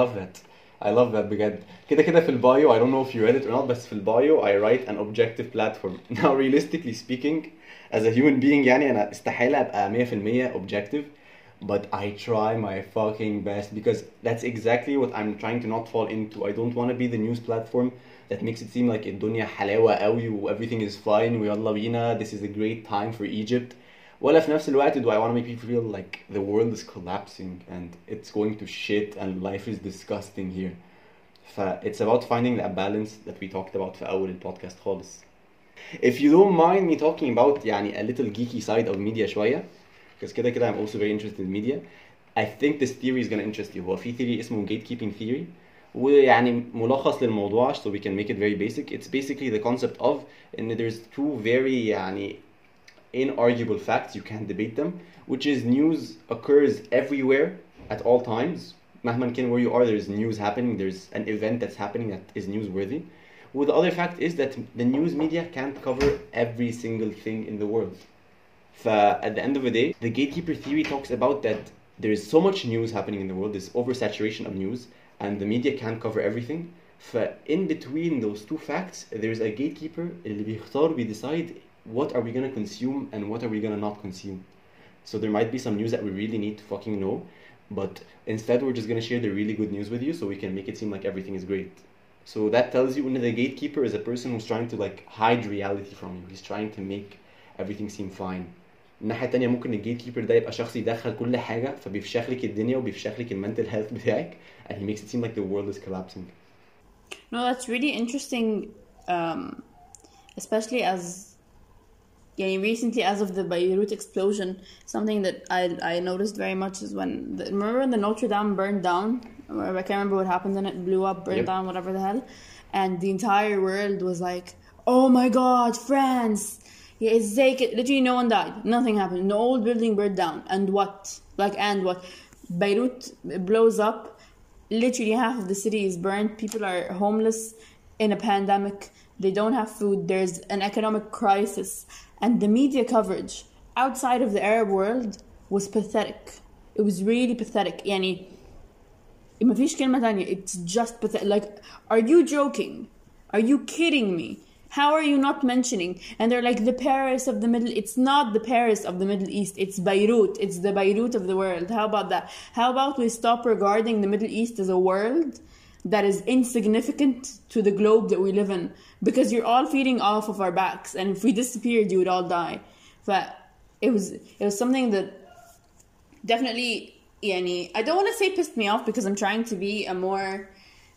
that بجد. كده في البايو, I don't know if you read it or not, بس في البايو I write an objective platform. Now realistically speaking, as a human being يعني أنا استحالة أبقى 100% objective, but I try my fucking best because that's exactly what I'm trying to not fall into. I don't want to be the news platform that makes it seem like الدنيا حلاوة قوي و everything is fine ويلا بينا, this is a great time for Egypt. ولا في نفس الوقت do I want to make people feel like the world is collapsing and it's going to shit and life is disgusting here. It's about finding that balance that we talked about في أول البودكاست خالص. If you don't mind me talking about يعني a little geeky side of media شوية, because كده I'm also very interested in media. I think this theory is going to interest you. هو في theory اسمه gatekeeping theory, ويعني ملخص للموضوع so we can make it very basic. It's basically the concept of and there's two very يعني inarguable facts, you can't debate them, which is news occurs everywhere at all times. مهما كان where you are, there's news happening, there's an event that's happening that is newsworthy. Well, the other fact is that the news media can't cover every single thing in the world. At the end of the day, the gatekeeper theory talks about that there is so much news happening in the world, this oversaturation of news, and the media can't cover everything. In between those two facts, there's a gatekeeper اللي بيختار, we decide what are we going to consume and what are we going to not consume. So there might be some news that we really need to fucking know, but instead we're just going to share the really good news with you so we can make it seem like everything is great. So that tells you the gatekeeper is a person who's trying to like hide reality from you. He's trying to make everything seem fine. الناحية التانية ممكن الجيت كيبر ده يبقى شخص يدخل كل حاجة فبيفشخ لك الدنيا وبيفشخ لك المنتل health بتاعك, and he makes it seem like the world is collapsing. No, that's really interesting, especially as recently, as of the Beirut explosion. Something that I noticed very much is remember when the Notre Dame burned down? I can't remember what happened, and it blew up, burned down, whatever the hell, and the entire world was like, oh my god, France, yeah, it's literally no one died, nothing happened, the old building burned down, and what? Beirut blows up, literally half of the city is burned, people are homeless in a pandemic, they don't have food, there's an economic crisis, and the media coverage outside of the Arab world was pathetic. It was really pathetic. ما فيش كلمة تانية. It's just pathetic. Like, are you joking? Are you kidding me? How are you not mentioning? And they're like the Paris of the Middle. It's not the Paris of the Middle East. It's Beirut. It's the Beirut of the world. How about that? How about we stop regarding the Middle East as a world that is insignificant to the globe that we live in? Because you're all feeding off of our backs, and if we disappeared, you would all die. But it was something that definitely, يعني, I don't want to say pissed me off because I'm trying to be a more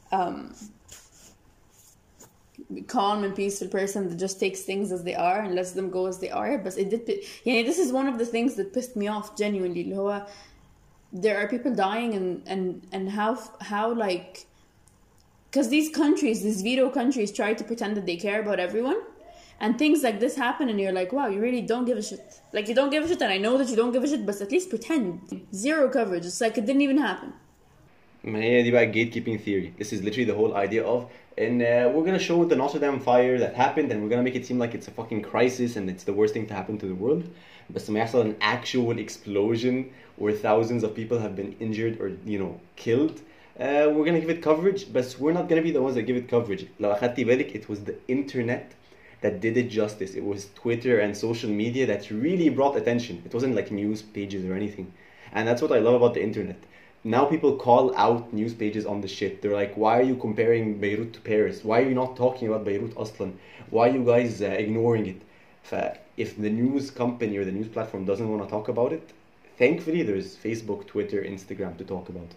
calm and peaceful person that just takes things as they are and lets them go as they are. But it did, يعني, this is one of the things that pissed me off genuinely. اللي هو there are people dying and how like, because these countries, these veto countries, try to pretend that they care about everyone, and things like this happen, and you're like, wow, you really don't give a shit. Like, you don't give a shit, and I know that you don't give a shit, but at least pretend. Zero coverage. It's like it didn't even happen. ما هي دي بقى gatekeeping theory. This is literally the whole idea of, and we're gonna show the Notre Dame fire that happened, and we're gonna make it seem like it's a fucking crisis and it's the worst thing to happen to the world. But لما يحصل an actual explosion where thousands of people have been injured or, you know, killed, we're gonna give it coverage, but we're not gonna be the ones that give it coverage. لو أخدتي بالك, it was the internet that did it justice. It was Twitter and social media that really brought attention. It wasn't like news pages or anything. And that's what I love about the internet. Now people call out news pages on the shit. They're like, why are you comparing Beirut to Paris? Why are you not talking about Beirut Aslan? Why are you guys ignoring it? If the news company or the news platform doesn't want to talk about it, thankfully there's Facebook, Twitter, Instagram to talk about.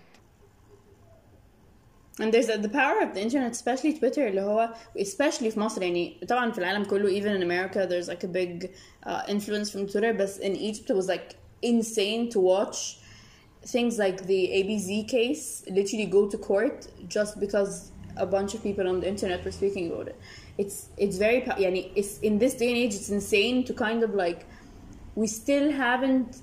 And there's the power of the internet, especially Twitter, اللي هو especially في مصر, يعني طبعا في العالم كله, even in America there's like a big influence from Twitter, but in Egypt it was like insane to watch things like the ABZ case literally go to court just because a bunch of people on the internet were speaking about it. It's very, يعني, it's in this day and age, it's insane to kind of like, we still haven't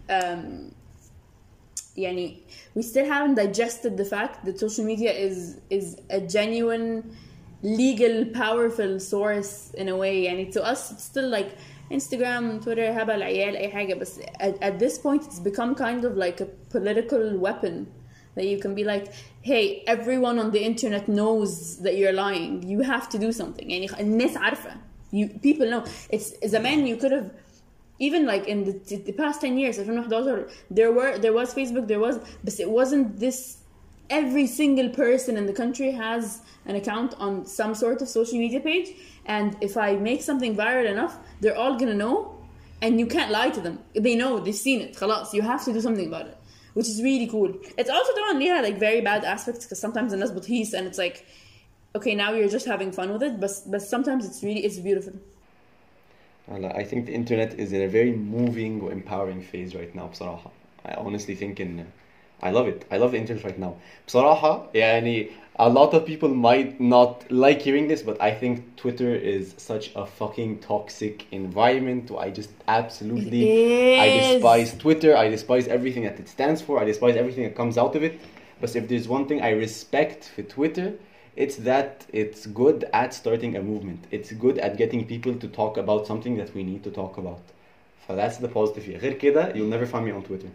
يعني, we still haven't digested the fact that social media is a genuine, legal, powerful source in a way. يعني, to us it's still like Instagram, Twitter, هبل عيال أي حاجة, but at this point it's become kind of like a political weapon that you can be like, hey, everyone on the internet knows that you're lying, you have to do something. يعني الناس عارفة, people know. It's زمان you could have, even like in the past 10 years, 2011, there was Facebook, but it wasn't this. Every single person in the country has an account on some sort of social media page, and if I make something viral enough, they're all gonna know, and you can't lie to them. They know, they've seen it. خلاص, you have to do something about it, which is really cool. It's also طبعا ليها like very bad aspects, because sometimes الناس بتهيس and it's like, okay, now you're just having fun with it, but sometimes it's beautiful. I think the internet is in a very moving or empowering phase right now بصراحة. I honestly think I love it. I love the internet right now. بصراحة يعني a lot of people might not like hearing this, but I think Twitter is such a fucking toxic environment. I just absolutely, I despise Twitter. I despise everything that it stands for. I despise everything that comes out of it. But if there's one thing I respect for Twitter, it's that it's good at starting a movement. It's good at getting people to talk about something that we need to talk about. So that's the positive here. غير كده, you'll never find me on Twitter.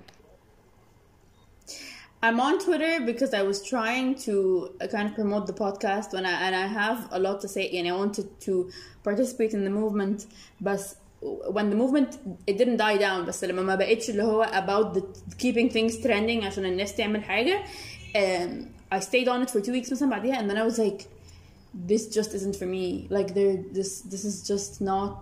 I'm on Twitter because I was trying to kind of promote the podcast, and I have a lot to say, and I wanted to participate in the movement. But when the movement, it didn't die down, بس لما ما بقتش اللي هو about the keeping things trending عشان الناس تعمل حاجة, I stayed on it for 2 weeks مثلا بعديها, and then I was like, this just isn't for me. Like this is just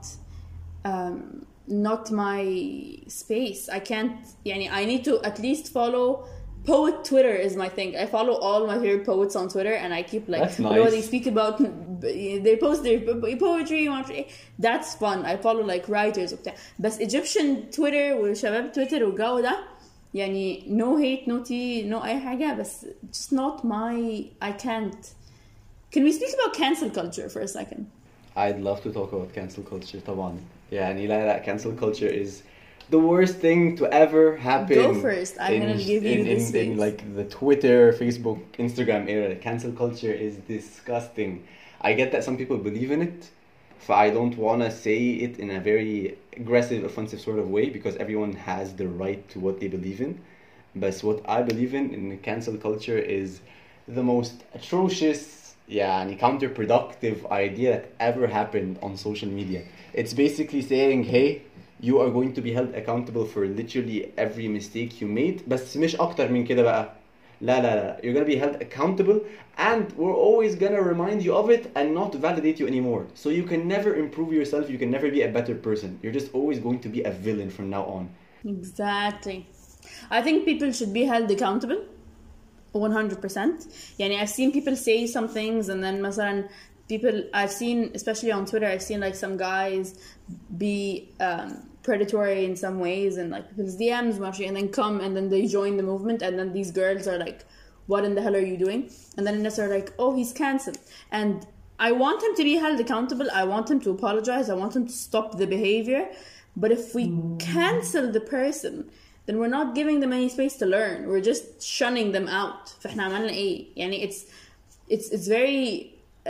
not my space. I can't, يعني, I need to at least follow. Poet Twitter is my thing. I follow all my favorite poets on Twitter, and I keep like, that's nice. You know, they speak about, they post their poetry. That's fun. I follow like writers. But Egyptian Twitter وشباب Twitter والجو ده, يعني no hate, no tea, no أي حاجة, بس just not my. I can't. Can we speak about cancel culture for a second? I'd love to talk about cancel culture. طبعا. يعني لا, cancel culture is the worst thing to ever happen. Go first. I'm gonna give you this in like the Twitter, Facebook, Instagram era. Cancel culture is disgusting. I get that some people believe in it, but I don't wanna say it in a very aggressive, offensive sort of way, because everyone has the right to what they believe in. But what I believe in cancel culture is the most atrocious, يعني counterproductive idea that ever happened on social media. It's basically saying, hey, you are going to be held accountable for literally every mistake you made, بس مش أكتر من كده بقى. لا, you're gonna be held accountable, and we're always gonna remind you of it and not validate you anymore. So you can never improve yourself, you can never be a better person. You're just always going to be a villain from now on. Exactly. I think people should be held accountable 100%. Yani I've seen people say some things, and then مثلا people I've seen, especially on Twitter, I've seen like some guys be predatory in some ways, and like people's DMs and then come and then they join the movement, and then these girls are like, what in the hell are you doing? And then they're like, oh, he's cancelled. And I want him to be held accountable. I want him to apologize. I want him to stop the behavior. But if we cancel the person, then we're not giving them any space to learn. We're just shunning them out. فإحنا عملنا إيه؟ يعني it's very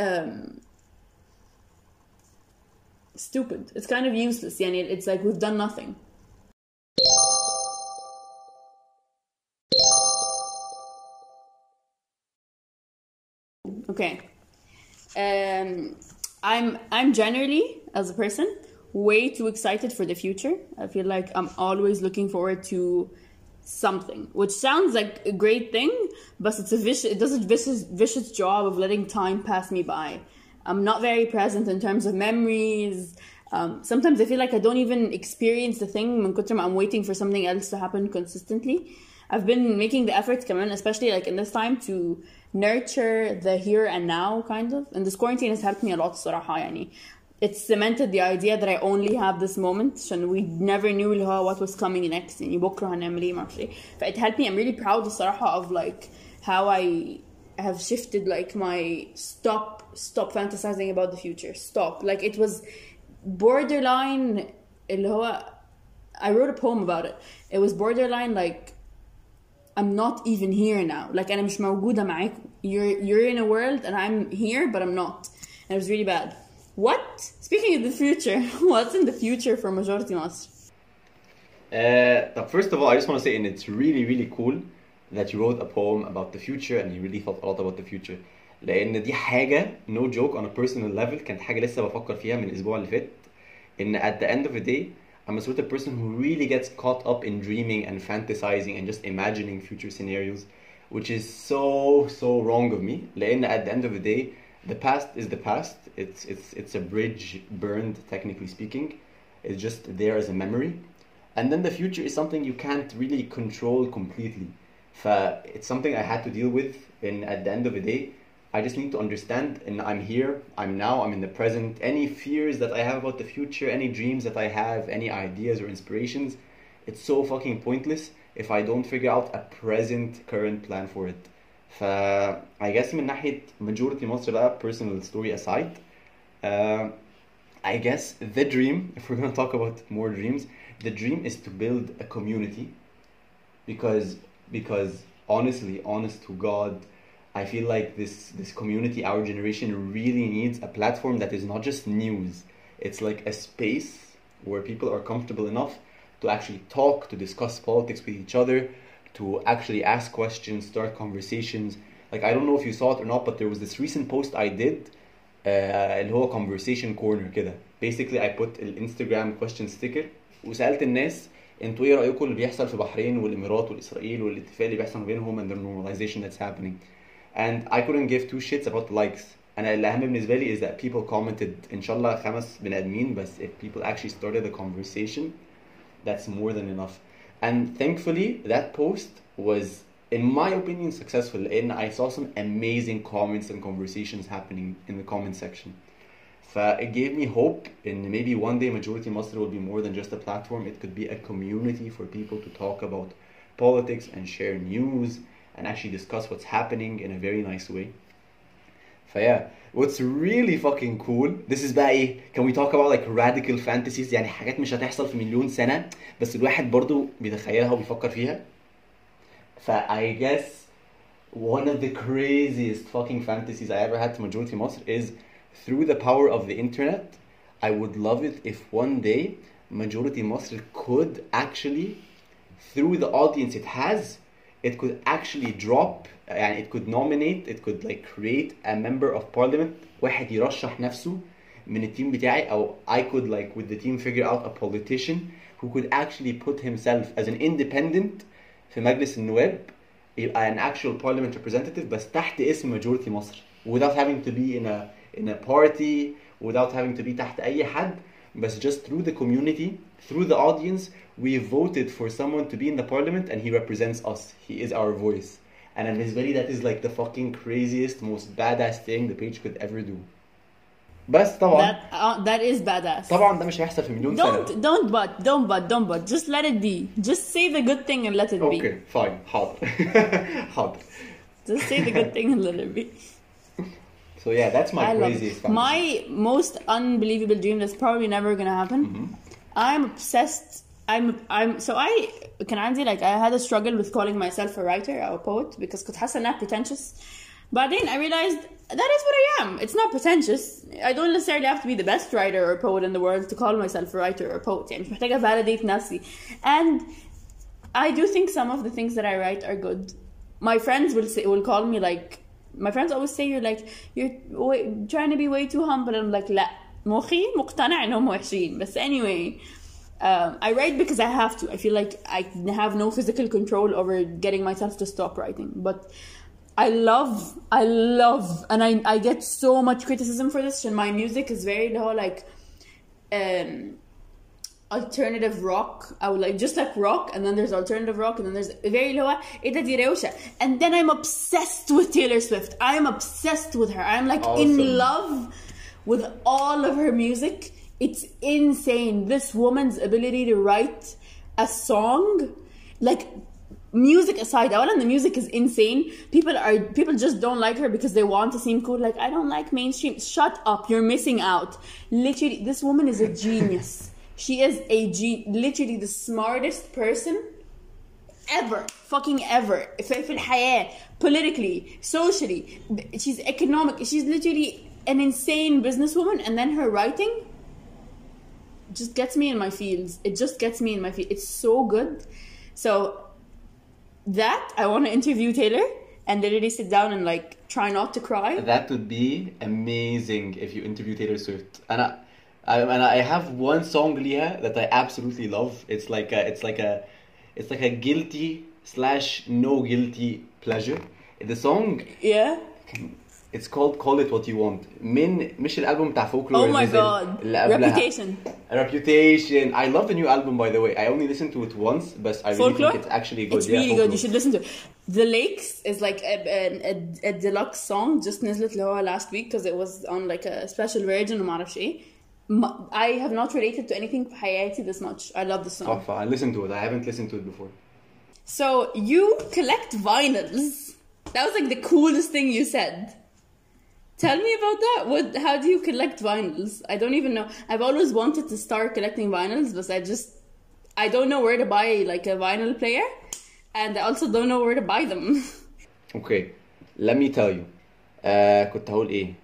stupid. It's kind of useless. يعني it's like we've done nothing. Okay. I'm generally, as a person, way too excited for the future. I feel like I'm always looking forward to something, which sounds like a great thing, but it does a vicious job of letting time pass me by. I'm not very present in terms of memories. Sometimes I feel like I don't even experience the thing من كتر ما I'm waiting for something else to happen consistently. I've been making the effort, especially like in this time, to nurture the here and now, kind of. And this quarantine has helped me a lot, صراحة, يعني. It's cemented the idea that I only have this moment, and we never knew what was coming next. يعني بكرة هنعمل إيه ما أعرف إيه. It helped me. I'm really proud, الصراحة, of like how I have shifted like my stop fantasizing about the future. Stop. Like it was borderline. I wrote a poem about it. It was borderline like, I'm not even here now. Like أنا مش موجودة معاكم. You're in a world and I'm here, but I'm not. And it was really bad. What? Speaking of the future, what's in the future for Majority Masr? First of all, I just want to say, and it's really, really cool that you wrote a poem about the future and you really thought a lot about the future. لأن دي حاجة, no joke, on a personal level, كانت حاجة لسه بفكر فيها من الأسبوع اللي فات. إن at the end of the day, I'm a sort of person who really gets caught up in dreaming and fantasizing and just imagining future scenarios, which is so wrong of me. لأن at the end of the day, the past is the past. It's a bridge burned, technically speaking. It's just there as a memory. And then the future is something you can't really control completely. It's something I had to deal with, and at the end of the day, I just need to understand, and I'm here, I'm now, I'm in the present. Any fears that I have about the future, any dreams that I have, any ideas or inspirations, it's so fucking pointless if I don't figure out a current plan for it. I guess من ناحية Majority Masr بقى, personal story aside, I guess the dream, if we're going to talk about more dreams, the dream is to build a community, because honestly, honest to God, I feel like this community, our generation, really needs a platform that is not just news. It's like a space where people are comfortable enough to actually talk, to discuss politics with each other, to actually ask questions, start conversations. Like, I don't know if you saw it or not, but there was this recent post I did, اللي هو conversation corner كده. Basically, I put الانستغرام question sticker وسألت الناس انتوا ايه رأيكم اللي بيحصل في بحرين والإمارات والإسرائيل والاتفاق اللي بيحصل بينهم and the normalization that's happening. And I couldn't give two shits about the likes. أنا الأهم بالنسبة لي is that people commented إن شاء الله 5 بني آدمين, بس if people actually started a conversation, that's more than enough. And thankfully, that post was, in my opinion, successful, and I saw some amazing comments and conversations happening in the comment section. It gave me hope in maybe one day Majority Masr will be more than just a platform. It could be a community for people to talk about politics and share news and actually discuss what's happening in a very nice way. Yeah, what's really fucking cool, this is بقى ايه, can we talk about like radical fantasies, يعني حاجات مش هتحصل في مليون سنة بس الواحد برضو بيتخيلها وبيفكر فيها. I guess one of the craziest fucking fantasies I ever had to Majority Masr is, through the power of the internet, I would love it if one day Majority Masr could actually, through the audience it has, it could actually drop and it could nominate, it could like create a member of parliament, واحد يرشح نفسه من التيم بتاعي, أو I could like with the team figure out a politician who could actually put himself as an independent في مجلس النواب, يبقى an actual parliament representative بس تحت اسم majority مصر, without having to be in a party, without having to be تحت أي حد, but just through the community, through the audience, we voted for someone to be in the parliament and he represents us. He is our voice. And بالنسبة لي that is like the fucking craziest, most badass thing the page could ever do. بس طبعا that is badass. طبعا ده مش هيحصل في مليون سنة. Don't but just let it be. Just say the good thing and let it be. Okay, fine. حاضر. حاضر. Just say the good thing and let it be. So yeah, that's my craziest fantasy. My most unbelievable dream that's probably never gonna happen. I'm obsessed. So I had a struggle with calling myself a writer or a poet because كنت حاسة إنها pretentious. But then I realized that is what I am. It's not pretentious. I don't necessarily have to be the best writer or poet in the world to call myself a writer or a poet. يعني مش محتاجة validate نفسي. And I do think some of the things that I write are good. My friends will call me like, my friends always say you're trying to be way too humble. I'm like, لا, مخي مقتنع إنهم وحشين. But anyway, I write because I have to. I feel like I have no physical control over getting myself to stop writing. But I love, and I get so much criticism for this. And my music is very alternative rock. I would like just like rock, and then there's alternative rock, and then there's very low. And then I'm obsessed with Taylor Swift. I am obsessed with her. I'm like awesome. In love with all of her music. It's insane. This woman's ability to write a song, like. Music aside, the music is insane. People just don't like her because they want to seem cool. Like, I don't like mainstream. Shut up, you're missing out. Literally, this woman is a genius. She is literally the smartest person ever, fucking ever. في الحياة, politically, socially. She's economic. She's literally an insane businesswoman. And then her writing just gets me in my feels. It just gets me in my feels. It's so good. So that I want to interview Taylor and literally sit down and like try not to cry. That would be amazing if you interview Taylor Swift. And I have one song ليها that I absolutely love. It's like a guilty / no guilty pleasure. The song, yeah, it's called Call It What You Want. مش الالبوم بتاع Folklore. Oh my god. Reputation. I love the new album, by the way. I only listened to it once, but I really think it's actually good. It's really good. You should listen to it. The Lakes is like a deluxe song. Just نزلت لها last week because it was on like a special version وما أعرفش إيه. I have not related to anything في حياتي this much. I love the song. I listened to it. I haven't listened to it before. So you collect vinyls. That was like the coolest thing you said. Tell me about that. How do you collect vinyls? I don't even know. I've always wanted to start collecting vinyls, but I don't know where to buy like a vinyl player, and I also don't know where to buy them. Okay, let me tell you. كنت هقول إيه؟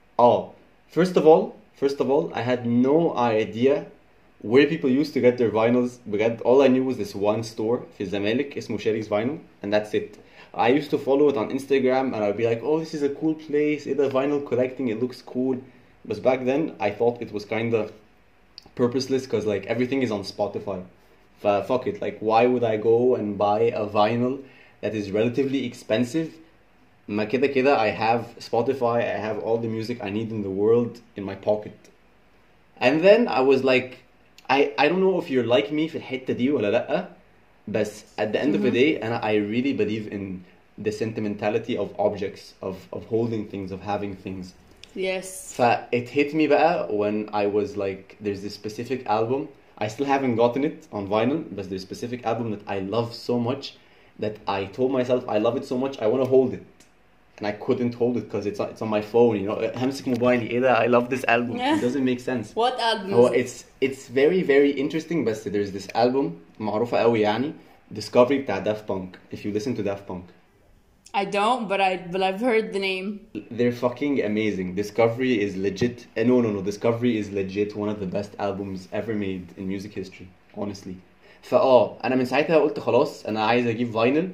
First of all, I had no idea where people used to get their vinyls. بجد, all I knew was this one store في الزمالك اسمه Sherry's Vinyl, and that's it. I used to follow it on Instagram and I'd be like, oh, this is a cool place. The vinyl collecting, it looks cool. But back then, I thought it was kind of purposeless because like everything is on Spotify. Fuck it. Like, why would I go and buy a vinyl that is relatively expensive? ما كده I have Spotify. I have all the music I need in the world in my pocket. And then I was like, I don't know if you're like me في الحتة دي ولا لأ. But at the end of the day, and I really believe in the sentimentality of objects, of holding things, of having things. Yes. It hit me بقى when I was like, there's this specific album. I still haven't gotten it on vinyl, but there's a specific album that I love so much that I told myself I love it so much, I want to hold it. And I couldn't hold it because it's on my phone, you know. همسك موبايلي إيه ده, I love this album. It doesn't make sense. What album? Oh, it's very very interesting, but there's this album معروفة قوي يعني, Discovery بتاع Daft Punk. If you listen to Daft Punk. I don't, but I've heard the name. They're fucking amazing. Discovery is legit. No. Discovery is legit one of the best albums ever made in music history, honestly. أنا من ساعتها قلت خلاص أنا عايز أجيب vinyl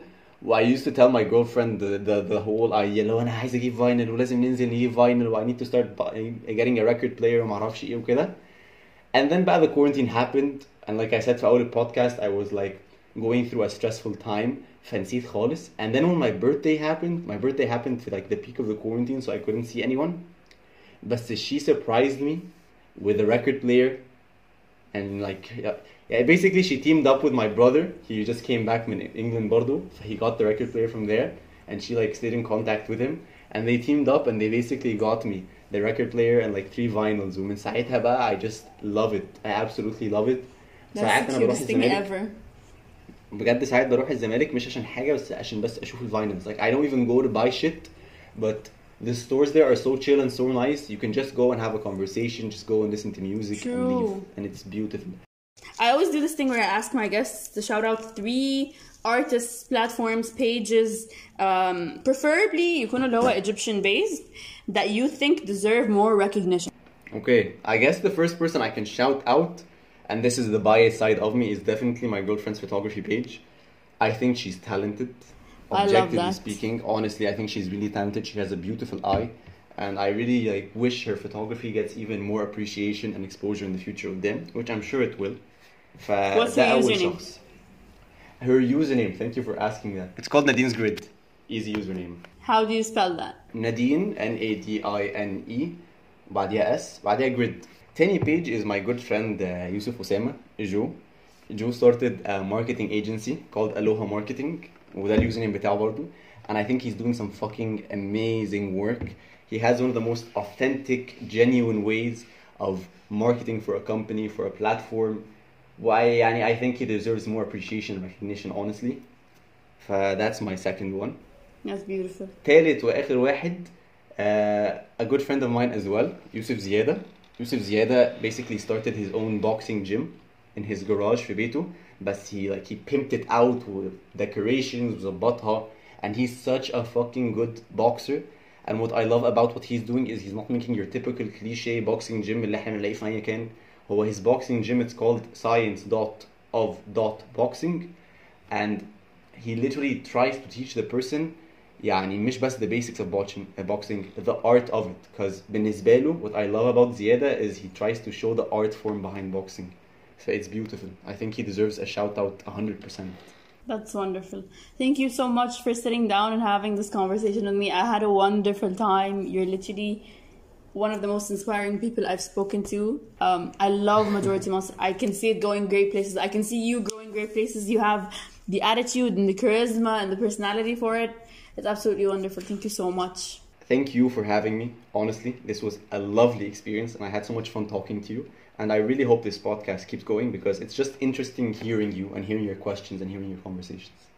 I used to tell my girlfriend the whole يلا انا عايز اجيب فاينل ولازم ننزل نجيب فاينل و I need to start getting a record player وما اعرفش ايه وكده. And then بقى the quarantine happened, and like I said في أول podcast, I was like going through a stressful time فنسيت خالص. And then when my birthday happened في like the peak of the quarantine, so I couldn't see anyone. But she surprised me with a record player, and like basically she teamed up with my brother. He just came back from England برضو, so he got the record player from there, and she like stayed in contact with him, and they teamed up and they basically got me the record player and like 3 vinyls. ومن ساعتها بقى I just love it. I absolutely love it. That's the cutest thing ever. بجد ساعات بروح الزمالك مش عشان حاجة بس عشان بس أشوف الفاينلز. Like I don't even go to buy shit, but the stores there are so chill and so nice. You can just go and have a conversation, just go and listen to music and leave, and it's beautiful. I always do this thing where I ask my guests to shout out 3 artists, platforms, pages, preferably يكونوا اللي هو Egyptian based, that you think deserve more recognition. Okay, I guess the first person I can shout out, and this is the biased side of me, is definitely my girlfriend's photography page. I think she's talented. Objectively speaking, honestly, I think she's really talented. She has a beautiful eye, and I really like wish her photography gets even more appreciation and exposure in the future of them, which I'm sure it will. What's her username? Her username, thank you for asking that. It's called Nadine's Grid. Easy username. How do you spell that? Nadine, Nadine, بعديها S, بعديها Grid. تاني page is my good friend Yusuf Osama, Joe. Joe started a marketing agency called Aloha Marketing, وده اليوزر نيم بتاعه برضه, and I think he's doing some fucking amazing work. He has one of the most authentic, genuine ways of marketing for a company, for a platform. يعني I think he deserves more appreciation and recognition, honestly. That's my second one. That's beautiful. ثالث وآخر واحد, a good friend of mine as well, Yusuf Ziada. Yusuf Ziada basically started his own boxing gym in his garage في بيته, but he pimped it out with decorations وظبطها, and he's such a fucking good boxer. And what I love about what he's doing is he's not making your typical cliche boxing gym اللي احنا بنلاقيه في اي مكان. هو his boxing gym, it's called science.of.boxing, and he literally tries to teach the person يعني مش بس the basics of boxing, the art of it. Because بالنسبة له, what I love about Ziada is he tries to show the art form behind boxing. So it's beautiful. I think he deserves a shout out 100%. That's wonderful. Thank you so much for sitting down and having this conversation with me. I had a wonderful time. You're literally one of the most inspiring people I've spoken to. I love Majority Monster. I can see it going great places. I can see you going great places. You have the attitude and the charisma and the personality for it. It's absolutely wonderful. Thank you so much. Thank you for having me. Honestly, this was a lovely experience, and I had so much fun talking to you. And I really hope this podcast keeps going, because it's just interesting hearing you and hearing your questions and hearing your conversations.